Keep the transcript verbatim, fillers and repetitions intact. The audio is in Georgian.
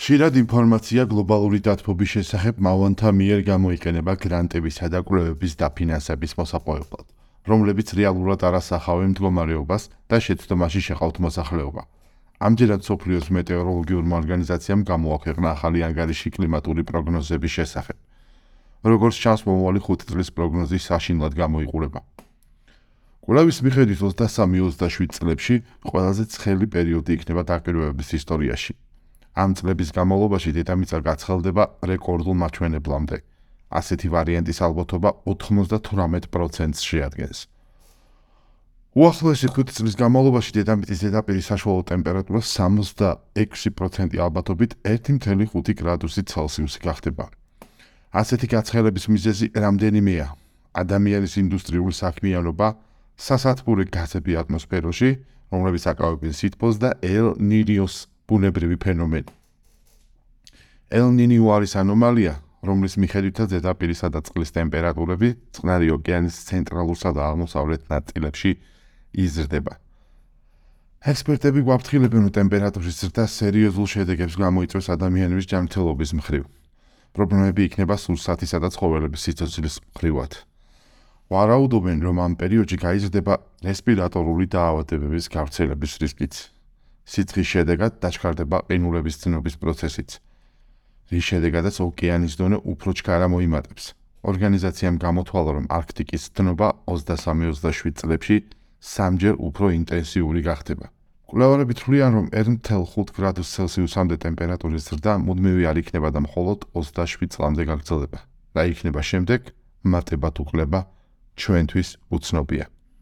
ხშირად ინფორმაცია გლობალური დათბობის შესახებ მავანთა მიერ გამოიყენება გრანტებისა და კვლევების დაფინანსების მოსაპოვებლად, რომლებიც რეალურად არ ასახავენ მდგომარეობას და შეცდომაში შეყავთ მოსახლეობა. ამჯერად მსოფლიოს მეტეოროლოგიურმა ორგანიზაციამ გამოაქვეყნა ახალი ანგარიში კლიმატური პროგნოზების შესახებ. როგორც ჩანს, მომავალი ხუთი წლის პროგნოზი საშინლად გამოიყურება. კვლევის მიხედვით ოცდასამი ოცდაშვიდ წლებში ყველაზე ცხელი პერიოდი იქნება დაკვირვებების ისტორიაში. ამ წლების განმავლობაში დედამიწა გაცხელდება რეკორდულ მაჩვენებლამდე. ასეთი ვარიანტის ალბათობა ოთხმოცდათვრამეტ პროცენტს შეადგენს. უახლოესი ხუთი წლის განმავლობაში დედამიწის ზედაპირის საშუალო ტემპერატურა სამოცდაექვსი პროცენტი ალბათობით ერთი მცდელო ხუთი გრადუსი ცელსიუსი გახდება. ასეთი გაცხელების მიზეზი რამდენიმეა: ადამიანის ინდუსტრიული საქმიანობა, სასათბური გაზები ატმოსფეროში, რომლებიც აკავებენ სითბოს და ელ-ნინიოს ბუნებრივი ფენომენი. ელ-ნინიო არის ანომალია, რომლის მიხედვითაც ზედაპირისა და წყლის ტემპერატურები წყნარი ოკეანის ცენტრალურსა და აღმოსავლეთ ნაწილებში იზრდება. ექსპერტები გვაფრთხილებენ, რომ ტემპერატურის ზრდა სერიოზულ შედეგებს გამოიწვევს ადამიანების ჯანმრთელობის მხრივ. პრობლემები იქნება სურსათისა და ცხოველების სიცოცხლის მხრივად. ვარაუდობენ, რომ ამ პერიოდში გაიზრდება რესპირატორული დაავადებების გავრცელების რისკიც. სიცხის შედეგად დაჩქარდება ყინულების წნობის პროცესიც, რის შედეგადაც ოკეანის დონე უფრო ჩქარა მოიმატებს. ორგანიზაციამ გამოთვალა, რომ არქტიკის დნობა ოცდასამი ოცდაშვიდ წლებში სამჯერ უფრო ინტენსიური გახდება. კვლევარები თვლიან, რომ ერთი მცდელო ხუთი გრადუს ცელსიუსამდე ტემპერატურის ზრდა მუდმივი არ იქნება და მხოლოდ ოცდაშვიდ წლამდე გაგრძელდება. რა იქნება შემდეგ, მატებად უკლება ჩვენთვის უცნობია.